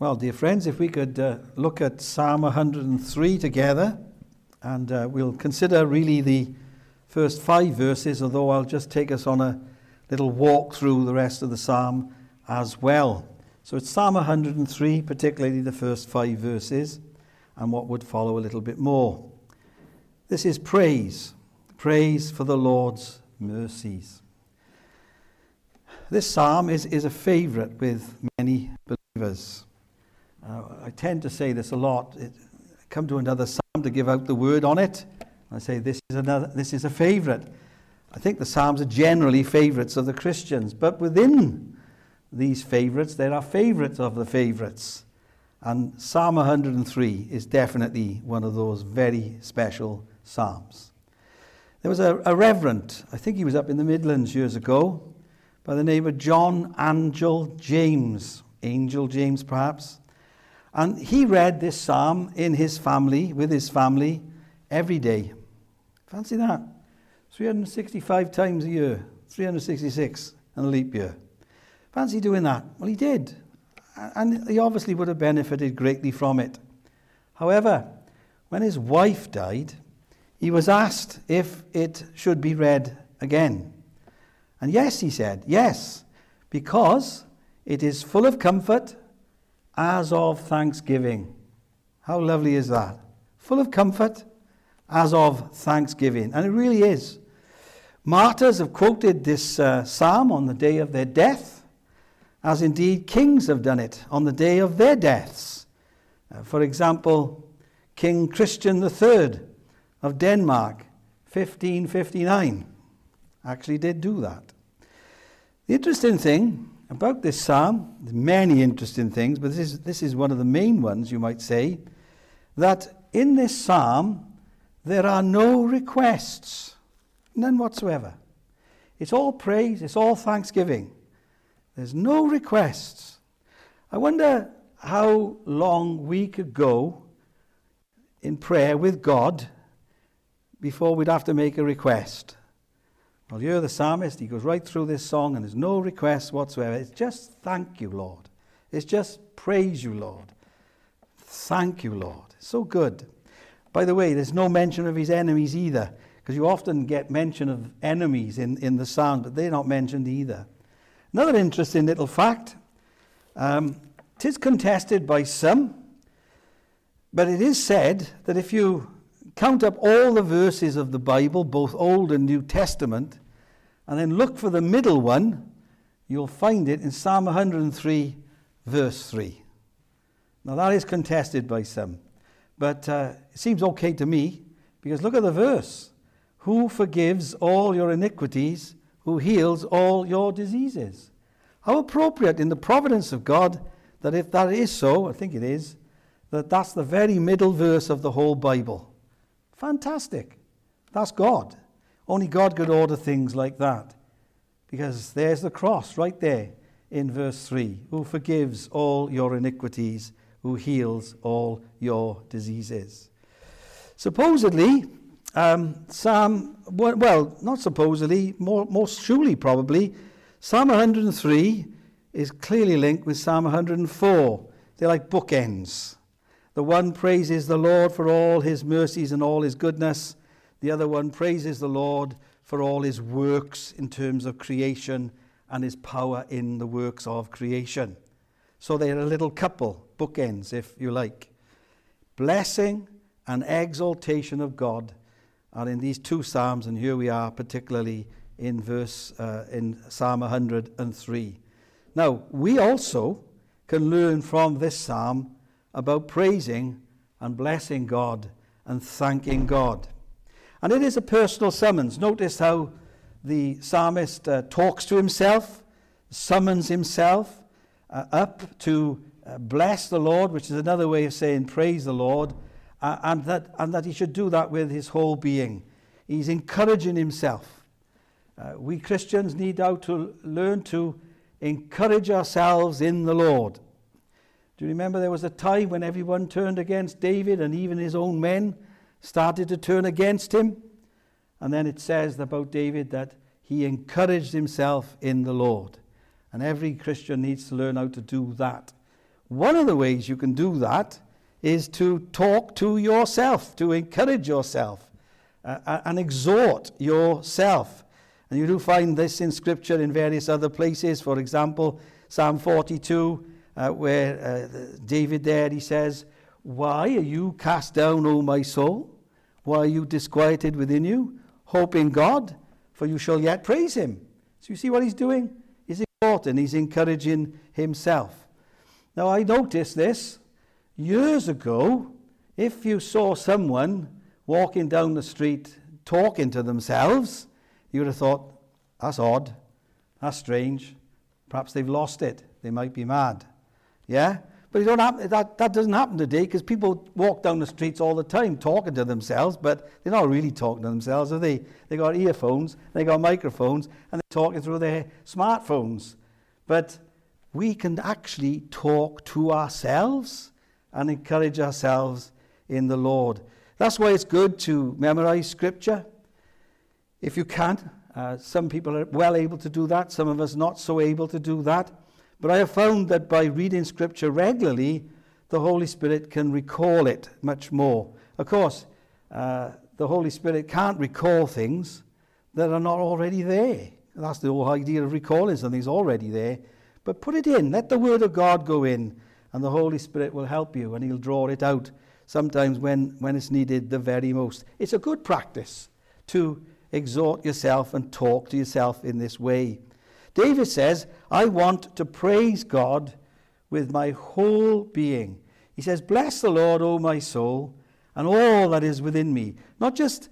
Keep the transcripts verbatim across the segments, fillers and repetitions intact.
Well, dear friends, if we could uh, look at Psalm one hundred three together, and uh, we'll consider really the first five verses, although I'll just take us on a little walk through the rest of the psalm as well. So it's Psalm one hundred three, particularly the first five verses, and what would follow a little bit more. This is praise, praise for the Lord's mercies. This psalm is, is a favourite with many believers. Uh, I tend to say this a lot. It, I come to another psalm to give out the word on it. I say this is another. This is a favourite. I think the psalms are generally favourites of the Christians, but within these favourites, there are favourites of the favourites, and Psalm one hundred three is definitely one of those very special psalms. There was a, a reverend, I think he was up in the Midlands years ago, by the name of John Angel James, Angel James perhaps. And he read this psalm in his family, with his family, every day. Fancy that. three hundred sixty-five times a year, three hundred sixty-six in a leap year. Fancy doing that. Well, he did. And he obviously would have benefited greatly from it. However, when his wife died, he was asked if it should be read again. And yes, he said, yes, because it is full of comfort as of thanksgiving. How lovely is that? Full of comfort as of thanksgiving. And it really is. Martyrs have quoted this uh, psalm on the day of their death, as indeed kings have done it on the day of their deaths. Uh, for example, King Christian the Third of Denmark, fifteen fifty-nine, actually did do that. The interesting thing about this psalm, many interesting things, but this is, this is one of the main ones, you might say, that in this psalm there are no requests, none whatsoever. It's all praise, it's all thanksgiving. There's no requests. I wonder how long we could go in prayer with God before we'd have to make a request. Well, you're the psalmist. He goes right through this song and there's no requests whatsoever. It's just thank you, Lord. It's just praise you, Lord. Thank you, Lord. So good. By the way, there's no mention of his enemies either, because you often get mention of enemies in, in the psalm, but they're not mentioned either. Another interesting little fact, um, 'tis contested by some, but it is said that if you count up all the verses of the Bible, both Old and New Testament, and then look for the middle one, you'll find it in Psalm one hundred three, verse three. Now that is contested by some, but uh, it seems okay to me, because look at the verse. Who forgives all your iniquities, who heals all your diseases? How appropriate in the providence of God that if that is so, I think it is, that that's the very middle verse of the whole Bible. Fantastic. That's God. Only God could order things like that. Because there's the cross right there in verse three. Who forgives all your iniquities, who heals all your diseases. Supposedly, um, Psalm, well, not supposedly, more, most surely probably, Psalm one hundred three is clearly linked with Psalm one hundred four. They're like bookends. The one praises the Lord for all his mercies and all his goodness. The other one praises the Lord for all his works in terms of creation and his power in the works of creation. So they're a little couple, bookends, if you like. Blessing and exaltation of God are in these two psalms, and here we are particularly in verse uh, in Psalm one hundred three. Now, we also can learn from this psalm about praising and blessing God and thanking God. And it is a personal summons. Notice how the psalmist uh, talks to himself, summons himself uh, up to uh, bless the Lord, which is another way of saying praise the Lord, uh, and that and that he should do that with his whole being. He's encouraging himself. Uh, we Christians need now to learn to encourage ourselves in the Lord. Do you remember there was a time when everyone turned against David, and even his own men started to turn against him? And then it says about David that he encouraged himself in the Lord. And every Christian needs to learn how to do that. one of the ways you can do that is to talk to yourself, to encourage yourself, uh, and exhort yourself. And you do find this in Scripture in various other places. For example, Psalm forty-two, uh, where uh, David there, he says, "Why are you cast down, O my soul? Why are you disquieted within you? Hope in God, for you shall yet praise him." So you see what he's doing? He's exhorting, he's encouraging himself. Now I noticed this years ago. If you saw someone walking down the street talking to themselves, you would have thought, that's odd, that's strange. Perhaps they've lost it. They might be mad. Yeah? But you don't have, that, that doesn't happen today, because people walk down the streets all the time talking to themselves, but they're not really talking to themselves, are they? They got earphones, they got microphones, and they're talking through their smartphones. But we can actually talk to ourselves and encourage ourselves in the Lord. That's why it's good to memorize Scripture. If you can, uh, some people are well able to do that, some of us not so able to do that. But I have found that by reading Scripture regularly, the Holy Spirit can recall it much more. Of course, uh, the Holy Spirit can't recall things that are not already there. That's the whole idea of recalling something's already there. But put it in, let the Word of God go in, and the Holy Spirit will help you, and he'll draw it out sometimes when, when it's needed the very most. It's a good practice to exhort yourself and talk to yourself in this way. David says, I want to praise God with my whole being. He says, bless the Lord, O my soul, and all that is within me. Not just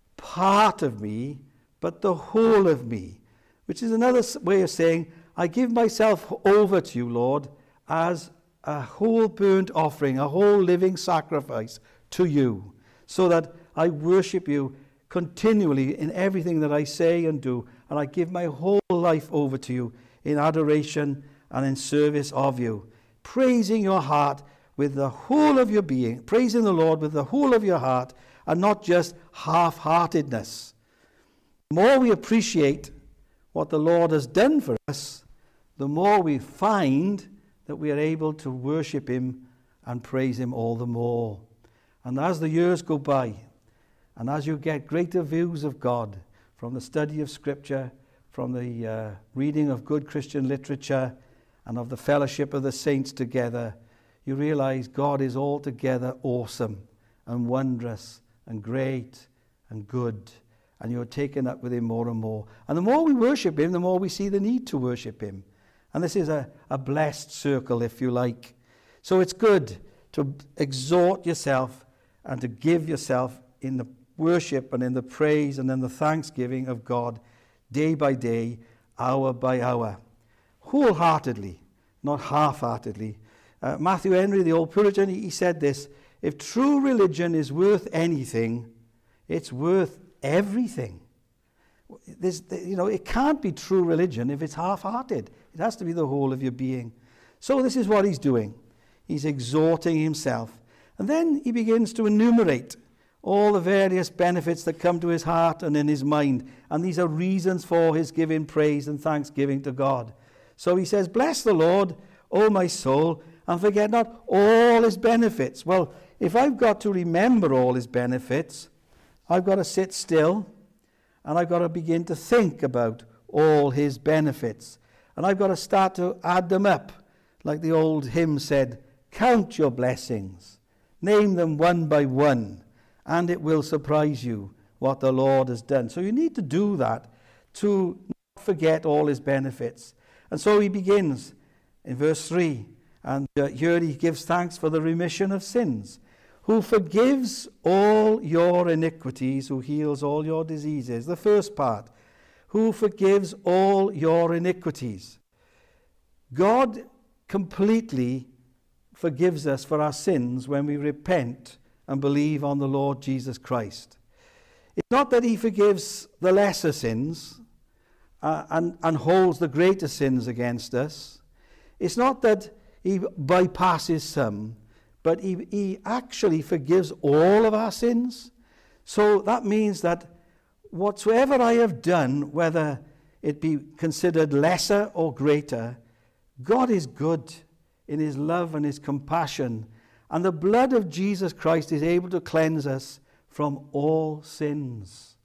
part of me, but the whole of me. Which is another way of saying, I give myself over to you, Lord, as a whole burnt offering, a whole living sacrifice to you, so that I worship you continually in everything that I say and do, and I give my whole life over to you in adoration and in service of you, praising your heart with the whole of your being, praising the Lord with the whole of your heart, and not just half-heartedness. The more we appreciate what the Lord has done for us, the more we find that we are able to worship him and praise him all the more. And as the years go by, and as you get greater views of God from the study of Scripture, from the uh, reading of good Christian literature, and of the fellowship of the saints together, you realize God is altogether awesome and wondrous and great and good. And you're taken up with him more and more. And the more we worship him, the more we see the need to worship him. And this is a, a blessed circle, if you like. So it's good to exhort yourself and to give yourself in the worship and in the praise and in the thanksgiving of God day by day, hour by hour, wholeheartedly, not half-heartedly. Uh, Matthew Henry, the old Puritan, he, he said this, if true religion is worth anything, it's worth everything. There's, you know, it can't be true religion if it's half-hearted. It has to be the whole of your being. So this is what he's doing. He's exhorting himself. And then he begins to enumerate all the various benefits that come to his heart and in his mind. And these are reasons for his giving praise and thanksgiving to God. So he says, bless the Lord, O my soul, and forget not all his benefits. Well, if I've got to remember all his benefits, I've got to sit still and I've got to begin to think about all his benefits. And I've got to start to add them up. Like the old hymn said, count your blessings, name them one by one, and it will surprise you what the Lord has done. So you need to do that to not forget all his benefits. And so he begins in verse three, and uh, here he gives thanks for the remission of sins, who forgives all your iniquities, who heals all your diseases. The first part, who forgives all your iniquities. God completely forgives us for our sins when we repent and believe on the Lord Jesus Christ. It's not that he forgives the lesser sins uh, and, and holds the greater sins against us. It's not that he bypasses some, but he, he actually forgives all of our sins. So that means that whatsoever I have done, whether it be considered lesser or greater, God is good. in his love and his compassion. And the blood of Jesus Christ is able to cleanse us from all sins.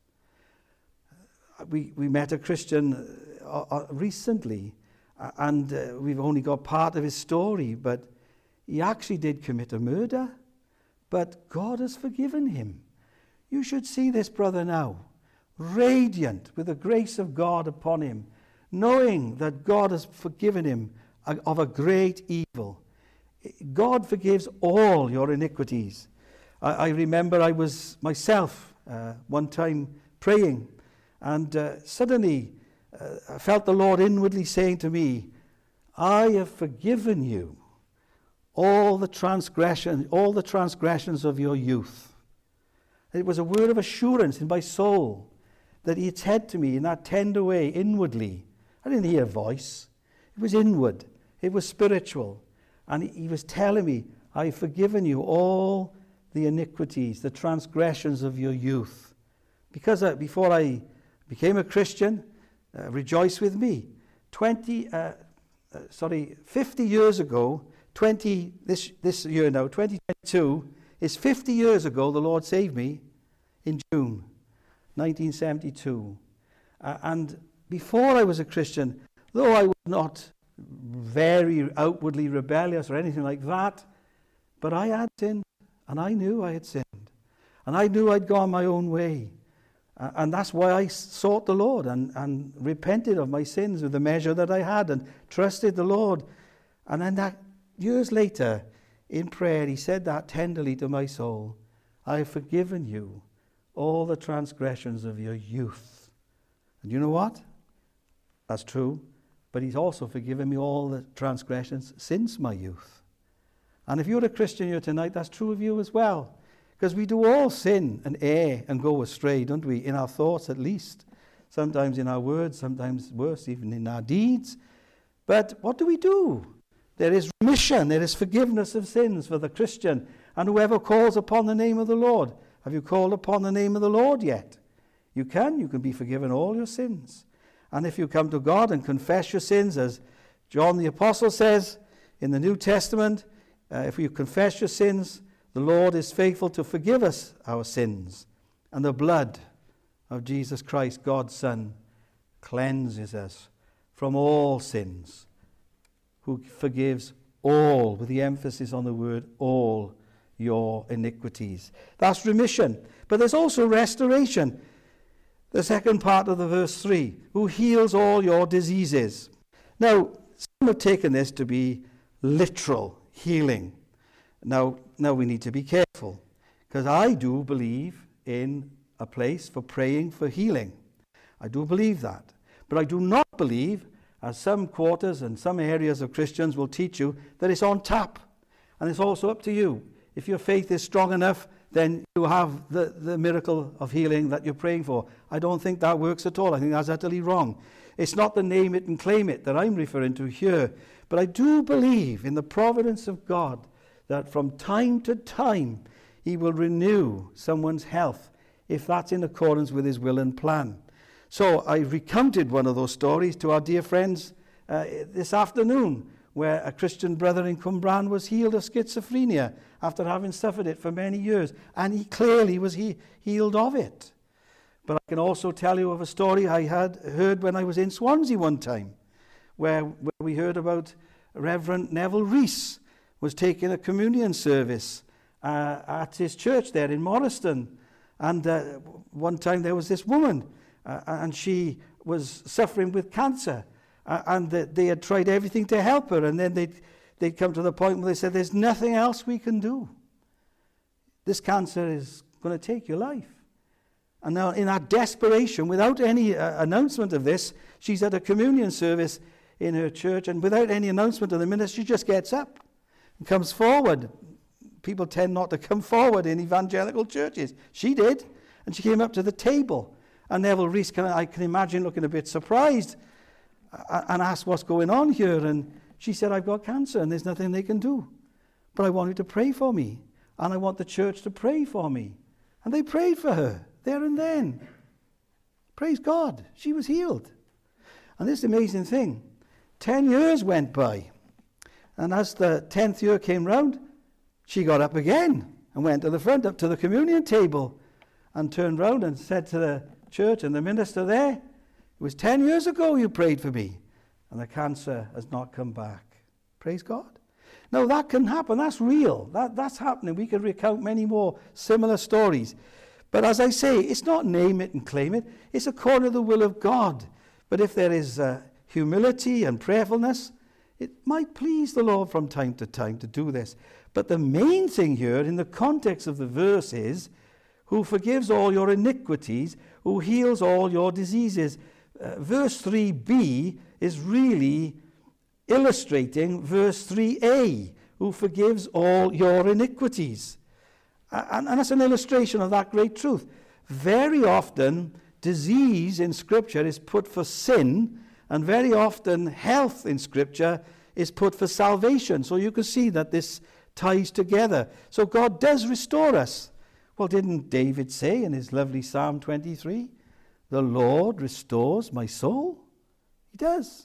We, we met a Christian uh, uh, recently, uh, and uh, we've only got part of his story, but he actually did commit a murder, but God has forgiven him. You should see this brother now, radiant with the grace of God upon him, knowing that God has forgiven him of a great evil. God forgives all your iniquities. I, I remember I was myself uh, one time praying, and uh, suddenly uh, I felt the Lord inwardly saying to me, I have forgiven you all the transgression, all the transgressions of your youth. It was a word of assurance in my soul that he had said to me in that tender way, inwardly. I didn't hear a voice. It was inward. It was spiritual. And he was telling me, I've forgiven you all the iniquities, the transgressions of your youth. Because uh, before I became a Christian, uh, rejoice with me. Twenty, uh, uh, sorry, fifty years ago, twenty this this year now, twenty twenty-two is fifty years ago. The Lord saved me in June, nineteen seventy-two, uh, and before I was a Christian, though I was not very outwardly rebellious or anything like that, but I had sinned, and I knew I had sinned, and I knew I'd gone my own way, uh, and that's why I sought the Lord and, and repented of my sins with the measure that I had and trusted the Lord. And then that years later, in prayer, he said that tenderly to my soul, I have forgiven you all the transgressions of your youth. And you know what? That's true. But he's also forgiven me all the transgressions since my youth. And if you're a Christian here tonight, that's true of you as well. Because we do all sin and err and go astray, don't we? In our thoughts at least. Sometimes in our words, sometimes worse, even in our deeds. But what do we do? There is remission, there is forgiveness of sins for the Christian. And whoever calls upon the name of the Lord. Have you called upon the name of the Lord yet? You can. You can be forgiven all your sins. And if you come to God and confess your sins, as John the Apostle says in the New Testament, uh, if you confess your sins, the Lord is faithful to forgive us our sins. And the blood of Jesus Christ, God's Son, cleanses us from all sins, who forgives all, with the emphasis on the word all, your iniquities. That's remission. But there's also restoration. The second part of the verse three, who heals all your diseases. Now, some have taken this to be literal healing. Now, now we need to be careful, because I do believe in a place for praying for healing. I do believe that. But I do not believe, as some quarters and some areas of Christians will teach you, that it's on tap. And it's also up to you. If your faith is strong enough, then you have the, the miracle of healing that you're praying for. I don't think that works at all. I think that's utterly wrong. It's not the name it and claim it that I'm referring to here. But I do believe in the providence of God that from time to time he will renew someone's health if that's in accordance with his will and plan. So I recounted one of those stories to our dear friends uh, this afternoon, where a Christian brother in Cwmbran was healed of schizophrenia after having suffered it for many years. And he clearly was he healed of it. But I can also tell you of a story I had heard when I was in Swansea one time, where, where we heard about Reverend Neville Rees was taking a communion service uh, at his church there in Morriston. And uh, one time there was this woman, uh, and she was suffering with cancer. Uh, and the, they had tried everything to help her, and then they'd, they'd come to the point where they said, there's nothing else we can do. This cancer is going to take your life. And now in that desperation, without any uh, announcement of this, she's at a communion service in her church, and without any announcement of the minister, she just gets up and comes forward. People tend not to come forward in evangelical churches. She did, and she came up to the table. And Neville Rees, can, I can imagine, looking a bit surprised, and asked what's going on here. And she said, I've got cancer and there's nothing they can do. But I want you to pray for me. And I want the church to pray for me. And they prayed for her there and then. Praise God. She was healed. And this amazing thing. Ten years went by. And as the tenth year came round, she got up again and went to the front, up to the communion table, and turned round and said to the church and the minister there, "It was ten years ago you prayed for me, and the cancer has not come back." Praise God. Now that can happen. That's real. That, that's happening. We could recount many more similar stories. But as I say, it's not name it and claim it. It's according to the will of God. But if there is uh, humility and prayerfulness, it might please the Lord from time to time to do this. But the main thing here in the context of the verse is, who forgives all your iniquities, who heals all your diseases. Uh, verse three b is really illustrating verse three a, who forgives all your iniquities. And, and that's an illustration of that great truth. Very often, disease in Scripture is put for sin, and very often health in Scripture is put for salvation. So you can see that this ties together. So God does restore us. Well, didn't David say in his lovely Psalm twenty-three, "The Lord restores my soul"? He does.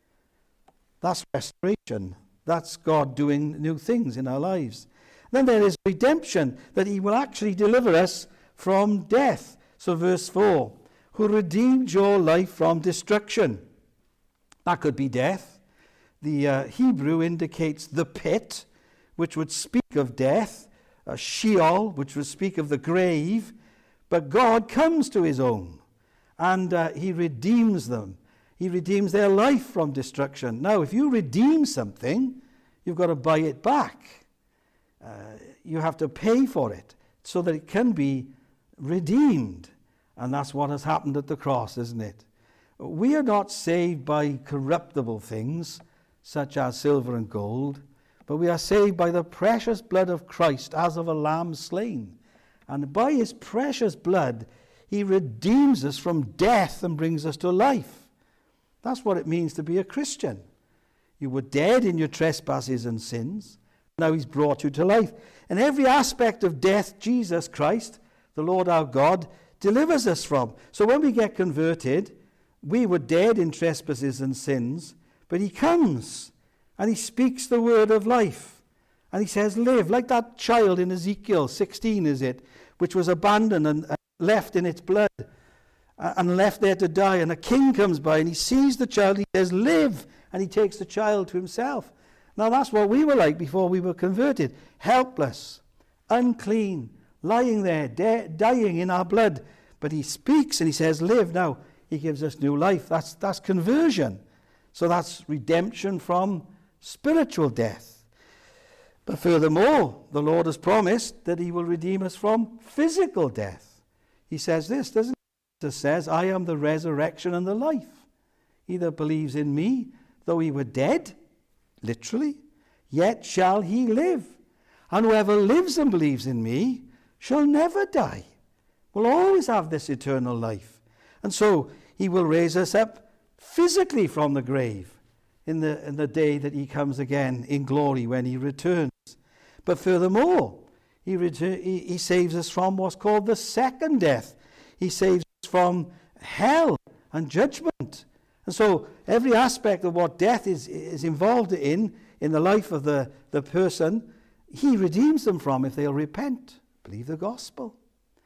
That's restoration. That's God doing new things in our lives. Then there is redemption, that he will actually deliver us from death. So verse four, who redeemed your life from destruction. That could be death. The uh, Hebrew indicates the pit, which would speak of death, uh, Sheol, which would speak of the grave. But God comes to his own, and uh, he redeems them. He redeems their life from destruction. Now, if you redeem something, you've got to buy it back. Uh, you have to pay for it so that it can be redeemed. And that's what has happened at the cross, isn't it? We are not saved by corruptible things, such as silver and gold, but we are saved by the precious blood of Christ, as of a lamb slain. And by his precious blood, he redeems us from death and brings us to life. That's what it means to be a Christian. You were dead in your trespasses and sins. Now he's brought you to life. And every aspect of death, Jesus Christ, the Lord our God, delivers us from. So when we get converted, we were dead in trespasses and sins, but he comes and he speaks the word of life. And he says, live, like that child in Ezekiel sixteen, is it, which was abandoned and left in its blood and left there to die. And a king comes by and he sees the child, he says, live, and he takes the child to himself. Now that's what we were like before we were converted. Helpless, unclean, lying there, de- dying in our blood. But he speaks and he says, live. Now he gives us new life. That's, that's conversion. So that's redemption from spiritual death. But furthermore, the Lord has promised that he will redeem us from physical death. He says this, doesn't he? Jesus says, I am the resurrection and the life. He that believes in me, though he were dead, literally, yet shall he live. And whoever lives and believes in me shall never die. Will always have this eternal life. And so he will raise us up physically from the grave in the, in the day that he comes again in glory when he returns. But furthermore, he, retur- he, he saves us from what's called the second death. He saves us from hell and judgment. And so every aspect of what death is, is involved in, in the life of the, the person, he redeems them from if they'll repent, believe the gospel.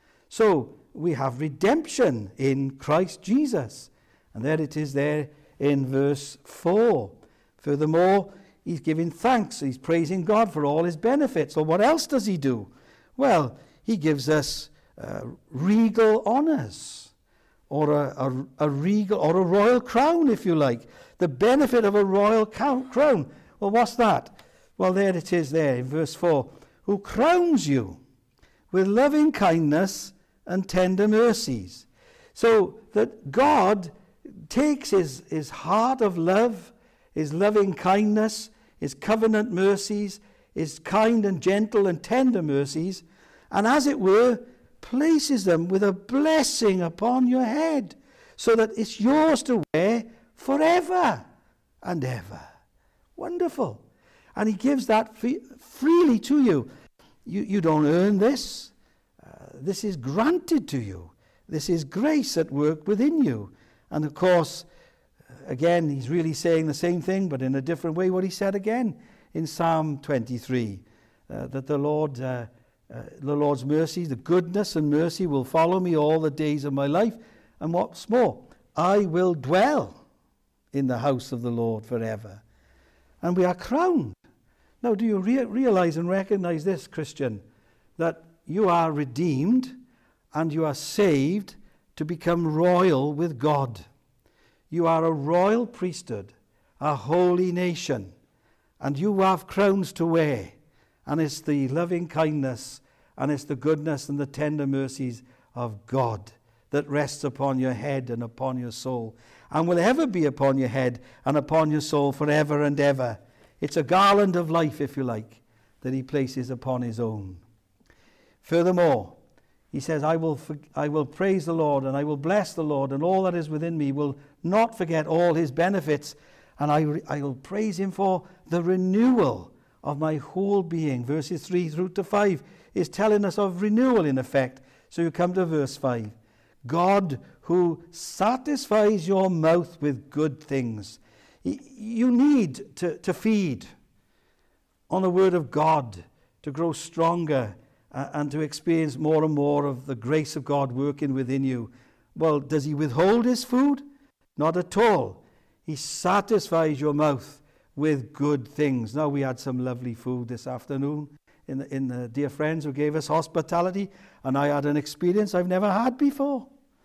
So we have redemption in Christ Jesus. And there it is there in verse four. Furthermore, he's giving thanks. He's praising God for all his benefits. So what else does he do? Well, he gives us uh, regal honors. Or a, a, a regal, or a royal crown, if you like. The benefit of a royal crown. Well, what's that? Well, there it is there in verse four. Who crowns you with loving kindness and tender mercies. So that God takes his, his heart of love, his loving kindness, his covenant mercies, his kind and gentle and tender mercies, and as it were, places them with a blessing upon your head, so that it's yours to wear forever and ever. Wonderful. And he gives that free, freely to you. You, you don't earn this. Uh, this is granted to you. This is grace at work within you. And of course, again, he's really saying the same thing, but in a different way, what he said again in Psalm twenty-three, uh, that the Lord, uh, uh, the Lord's mercy, the goodness and mercy will follow me all the days of my life. And what's more, I will dwell in the house of the Lord forever. And we are crowned. Now, do you re- realize and recognize this, Christian, that you are redeemed and you are saved to become royal with God? You are a royal priesthood, a holy nation, and you have crowns to wear. And it's the loving kindness and it's the goodness and the tender mercies of God that rests upon your head and upon your soul, and will ever be upon your head and upon your soul forever and ever. It's a garland of life, if you like, that he places upon his own. Furthermore, he says, I will, I will praise the Lord, and I will bless the Lord, and all that is within me will not forget all his benefits, and I, I will praise him for the renewal of my whole being. Verses three through to five is telling us of renewal in effect. So you come to verse five. God who satisfies your mouth with good things. You need to, to feed on the word of God to grow stronger uh, and to experience more and more of the grace of God working within you. Well, does he withhold his food? Not at all. He satisfies your mouth with good things. Now, we had some lovely food this afternoon in the, in the dear friends who gave us hospitality, and I had an experience I've never had before.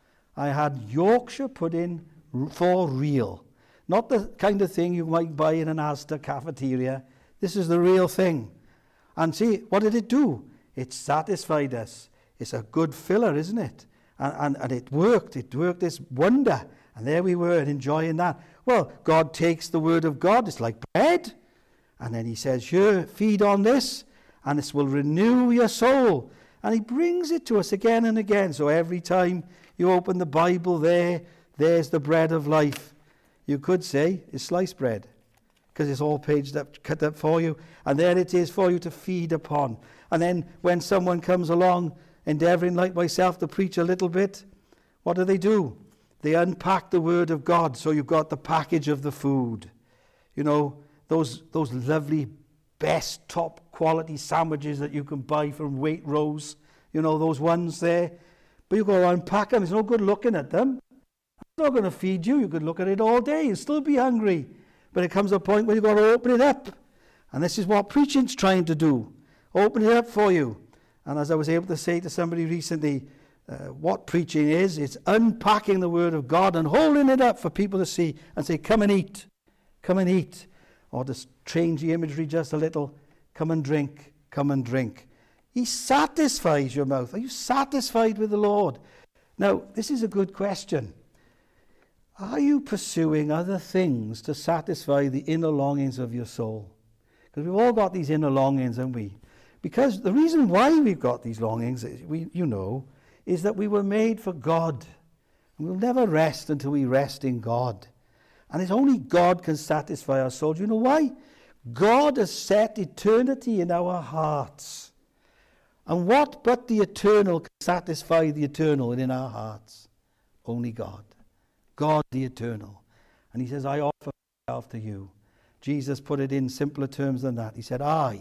I had Yorkshire pudding for real. Not the kind of thing you might buy in an Asda cafeteria. This is the real thing. And see, what did it do? It satisfied us. It's a good filler, isn't it? And, and, and it worked. It worked this wonder. And there we were enjoying that. Well, God takes the word of God. It's like bread. And then he says, here, feed on this, and this will renew your soul. And he brings it to us again and again. So every time you open the Bible there, there's the bread of life. You could say it's sliced bread, because it's all paged up, cut up for you. And there it is for you to feed upon. And then when someone comes along, endeavoring like myself to preach a little bit, what do they do? They unpack the word of God, so you've got the package of the food. You know, those those lovely, best, top quality sandwiches that you can buy from Waitrose. You know, those ones there. But you've got to unpack them. It's no good looking at them. It's not going to feed you. You could look at it all day and still be hungry. But it comes a point where you've got to open it up. And this is what preaching's trying to do. Open it up for you. And as I was able to say to somebody recently, uh, what preaching is, it's unpacking the word of God and holding it up for people to see and say, come and eat. Come and eat. Or to change the imagery just a little, come and drink. Come and drink. He satisfies your mouth. Are you satisfied with the Lord? Now, this is a good question. Are you pursuing other things to satisfy the inner longings of your soul? Because we've all got these inner longings, haven't we? Because the reason why we've got these longings, we, you know, is that we were made for God. And we'll never rest until we rest in God. And it's only God can satisfy our soul. Do you know why? God has set eternity in our hearts. And what but the eternal can satisfy the eternal in our hearts? Only God. God the eternal. And he says, I offer myself to you. Jesus put it in simpler terms than that. He said, I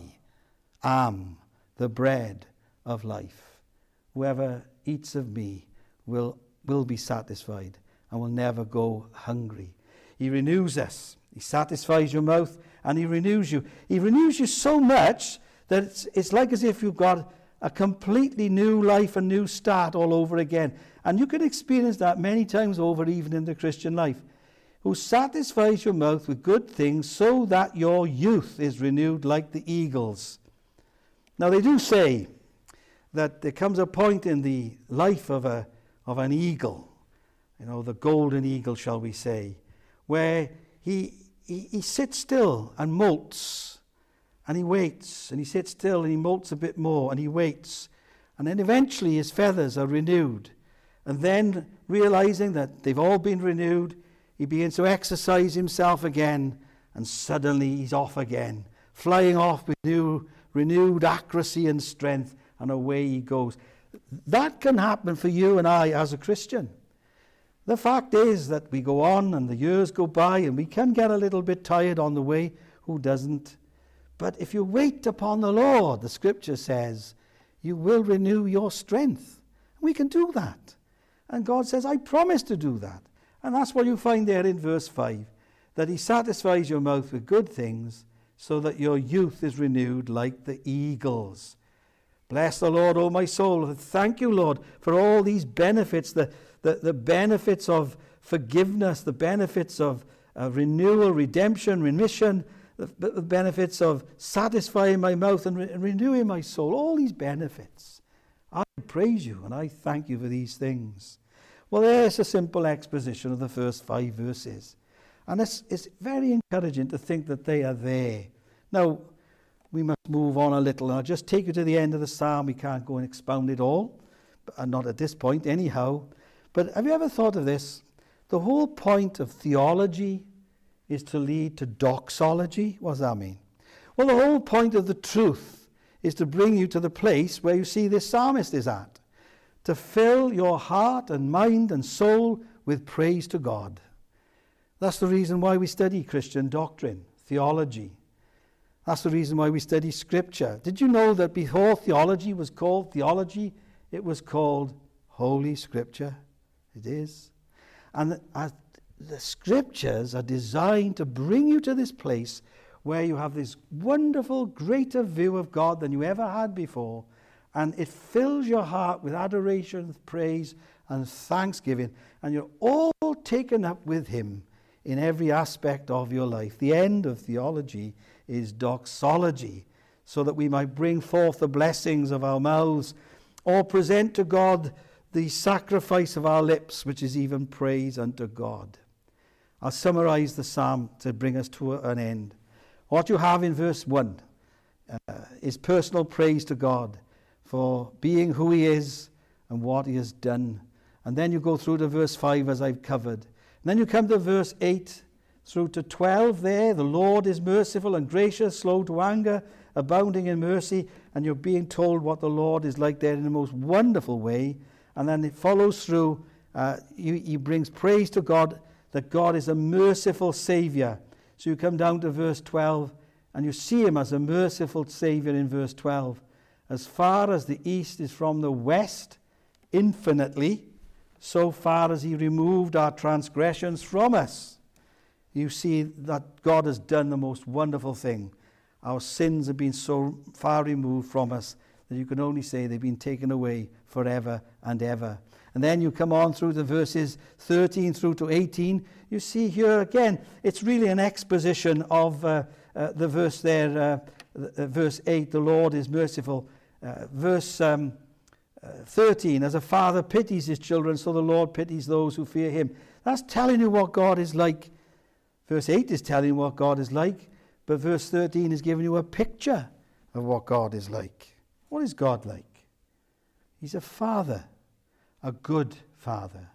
am the bread of life. Whoever eats of me will, will be satisfied and will never go hungry. He renews us. He satisfies your mouth and he renews you. He renews you so much that it's, it's like as if you've got a completely new life, a new start all over again. And you can experience that many times over, even in the Christian life. Who satisfies your mouth with good things so that your youth is renewed like the eagles. Now they do say that there comes a point in the life of a of an eagle, you know, the golden eagle, shall we say, where he he, he sits still and molts, and he waits, and he sits still and he molts a bit more, and he waits, and then eventually his feathers are renewed, and then realizing that they've all been renewed, he begins to exercise himself again, and suddenly he's off again, flying off with new, renewed accuracy and strength, and away he goes. That can happen for you and I as a Christian. The fact is that we go on and the years go by and we can get a little bit tired on the way. Who doesn't? But if you wait upon the Lord, the scripture says, you will renew your strength. We can do that. And God says, I promise to do that. And that's what you find there in verse five, that he satisfies your mouth with good things, so that your youth is renewed like the eagles. Bless the Lord, O my soul. Thank you, Lord, for all these benefits, the, the, the benefits of forgiveness, the benefits of uh, renewal, redemption, remission, the, the benefits of satisfying my mouth and, re- and renewing my soul. All these benefits. I praise you and I thank you for these things. Well, there's a simple exposition of the first five verses. And it's, it's very encouraging to think that they are there. Now, we must move on a little. And I'll just take you to the end of the psalm. We can't go and expound it all. But not at this point, anyhow. But have you ever thought of this? The whole point of theology is to lead to doxology. What does that mean? Well, the whole point of the truth is to bring you to the place where you see this psalmist is at. To fill your heart and mind and soul with praise to God. That's the reason why we study Christian doctrine, theology. That's the reason why we study Scripture. Did you know that before theology was called theology, it was called Holy Scripture? It is. And the, uh, the Scriptures are designed to bring you to this place where you have this wonderful, greater view of God than you ever had before. And it fills your heart with adoration, praise, and thanksgiving. And you're all taken up with Him in every aspect of your life. The end of theology is doxology, so that we might bring forth the blessings of our mouths, or present to God the sacrifice of our lips, which is even praise unto God. I'll summarize the psalm to bring us to an end. What you have in verse one uh, is personal praise to God for being who He is and what He has done. And then you go through to verse five, as I've covered. And then you come to verse eight through to twelve there. The Lord is merciful and gracious, slow to anger, abounding in mercy. And you're being told what the Lord is like there in the most wonderful way. And then it follows through. Uh, he, he brings praise to God, that God is a merciful Savior. So you come down to verse twelve, and you see Him as a merciful Savior in verse twelve. As far as the east is from the west, infinitely, so far as He removed our transgressions from us. You see that God has done the most wonderful thing. Our sins have been so far removed from us that you can only say they've been taken away forever and ever. And then you come on through the verses thirteen through to eighteen. You see here again, it's really an exposition of uh, uh, the verse there, uh, uh, verse eight, the Lord is merciful. Uh, verse um, uh, thirteen, as a father pities his children, so the Lord pities those who fear Him. That's telling you what God is like. Verse eight is telling you what God is like, but verse thirteen is giving you a picture of what God is like. What is God like? He's a father, a good father,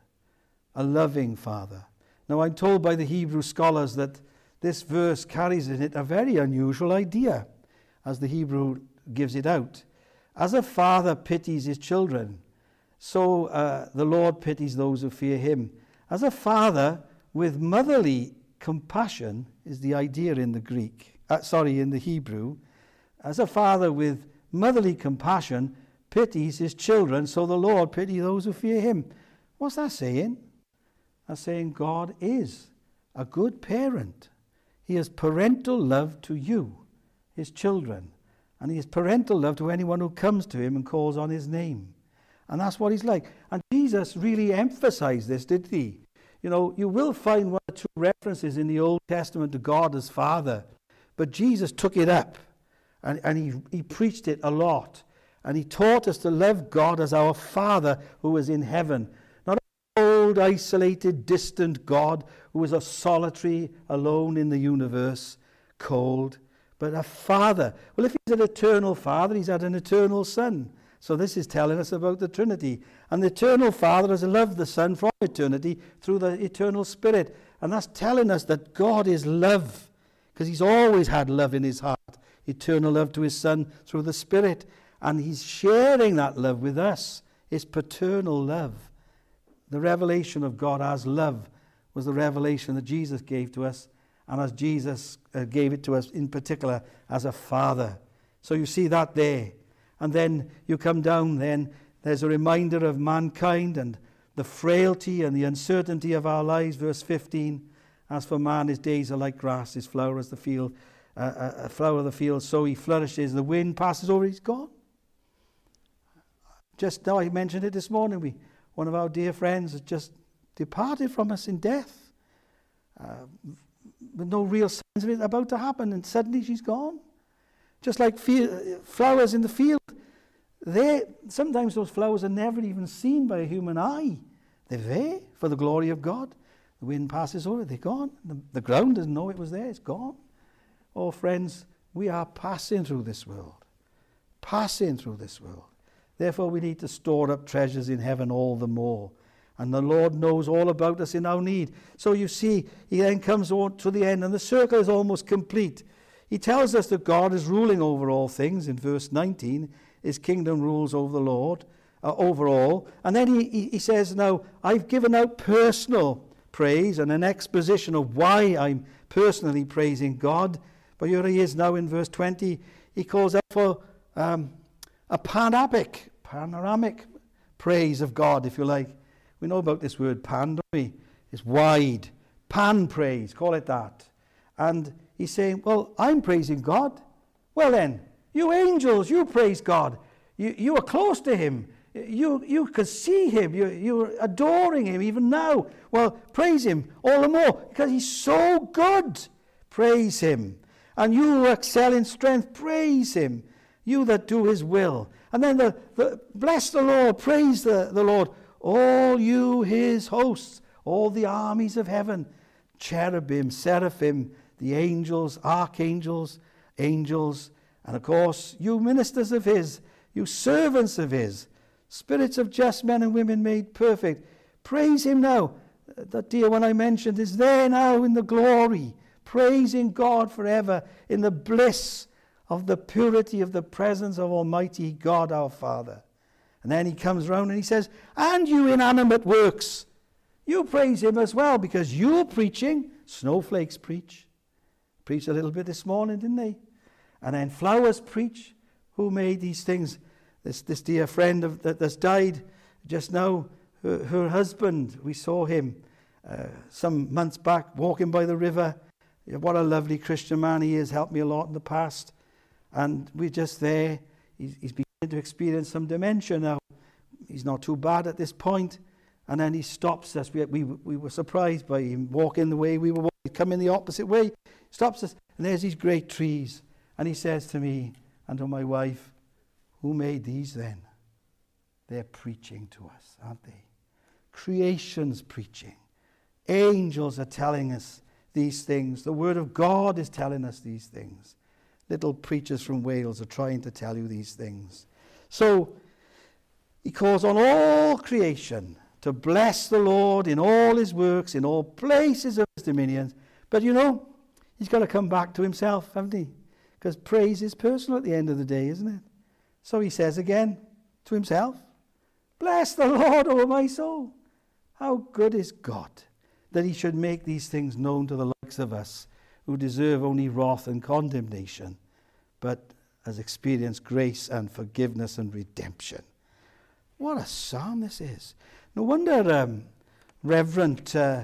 a loving father. Now, I'm told by the Hebrew scholars that this verse carries in it a very unusual idea, as the Hebrew gives it out. As a father pities his children, so uh, the Lord pities those who fear Him. As a father with motherly compassion is the idea in the Greek, uh, sorry, in the Hebrew. As a father with motherly compassion pities his children, so the Lord pities those who fear Him. What's that saying? That's saying God is a good parent. He has parental love to you, His children. And He has parental love to anyone who comes to Him and calls on His name. And that's what He's like. And Jesus really emphasized this, didn't He? You know, you will find one or two references in the Old Testament to God as Father. But Jesus took it up. And, and he, he preached it a lot. And He taught us to love God as our Father who is in heaven. Not an old, isolated, distant God who is a solitary, alone in the universe, cold, but a Father. Well, if He's an eternal Father, He's had an eternal Son. So this is telling us about the Trinity. And the eternal Father has loved the Son from eternity through the eternal Spirit. And that's telling us that God is love, because He's always had love in His heart. Eternal love to His Son through the Spirit. And He's sharing that love with us. His paternal love. The revelation of God as love was the revelation that Jesus gave to us. and as Jesus uh, gave it to us in particular as a father. So you see that there. And then you come down, then there's a reminder of mankind and the frailty and the uncertainty of our lives. Verse fifteen, as for man, his days are like grass, his flower as the field, uh, a flower of the field, so he flourishes. The wind passes over, he's gone. Just now, I mentioned it this morning. We, one of our dear friends has just departed from us in death, uh, with no real signs of it about to happen, and suddenly she's gone. Just like field, flowers in the field, they sometimes those flowers are never even seen by a human eye. They're there for the glory of God. The wind passes over, they're gone. The, the ground doesn't know it was there, it's gone. Oh, friends, we are passing through this world. Passing through this world. Therefore, we need to store up treasures in heaven all the more. And the Lord knows all about us in our need. So you see, he then comes on to the end, and the circle is almost complete. He tells us that God is ruling over all things in verse nineteen. His kingdom rules over the Lord, uh, over all. And then he, he, he says, now, I've given out personal praise and an exposition of why I'm personally praising God. But here he is now in verse twenty. He calls out for um, a panoramic, panoramic praise of God, if you like. We know about this word pan, don't we? It's wide. Pan praise, call it that. And he's saying, well, I'm praising God. Well then, you angels, you praise God. You, you are close to him. You, you can see him. You, you're adoring him even now. Well, praise him all the more because he's so good. Praise him. And you who excel in strength, praise him. You that do his will. And then the, the bless the Lord, praise the, the Lord. All you his hosts, all the armies of heaven, cherubim, seraphim, the angels, archangels, angels, and of course, you ministers of his, you servants of his, spirits of just men and women made perfect. Praise him now. That dear one I mentioned is there now in the glory, praising God forever in the bliss of the purity of the presence of Almighty God our Father. And then he comes round and he says, and you inanimate works, you praise him as well, because you're preaching. Snowflakes preach. Preached a little bit this morning, didn't they? And then flowers preach. Who made these things? This, this dear friend of, that, that's died just now, her, her husband, we saw him uh, some months back walking by the river. What a lovely Christian man he is, helped me a lot in the past. And we're just there. He's, he's beginning to experience some dementia now. He's not too bad at this point. And then he stops us. We, we, we were surprised by him walking the way we were walking, coming the opposite way. Stops us. And there's these great trees. And he says to me and to my wife, who made these then? They're preaching to us, aren't they? Creation's preaching. Angels are telling us these things. The Word of God is telling us these things. Little preachers from Wales are trying to tell you these things. So he calls on all creation to bless the Lord in all his works, in all places of his dominions. But you know, he's got to come back to himself, haven't he? Because praise is personal at the end of the day, isn't it? So he says again to himself, bless the Lord, O my soul. How good is God that he should make these things known to the likes of us, who deserve only wrath and condemnation, but has experienced grace and forgiveness and redemption. What a psalm this is. No wonder um, Reverend uh,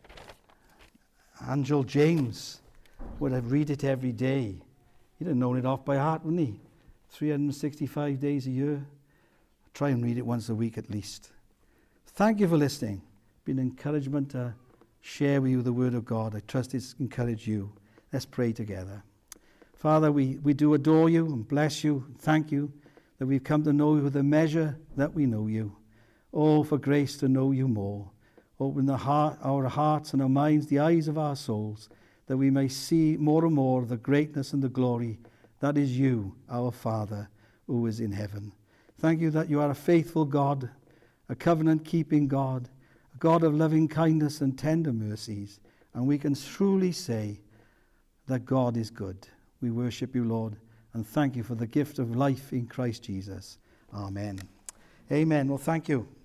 Angel James would have read it every day. He'd have known it off by heart, wouldn't he? three hundred sixty-five days a year. Try and read it once a week at least. Thank you for listening. It's been an encouragement to share with you the Word of God. I trust it's encouraged you. Let's pray together. Father, we, we do adore you and bless you. Thank you that we've come to know you with the measure that we know you. Oh, for grace to know you more. Open the heart, our hearts and our minds, the eyes of our souls, that we may see more and more the greatness and the glory that is you, our Father, who is in heaven. Thank you that you are a faithful God, a covenant-keeping God, a God of loving kindness and tender mercies. And we can truly say that God is good. We worship you, Lord, and thank you for the gift of life in Christ Jesus. Amen. Amen. Well, thank you.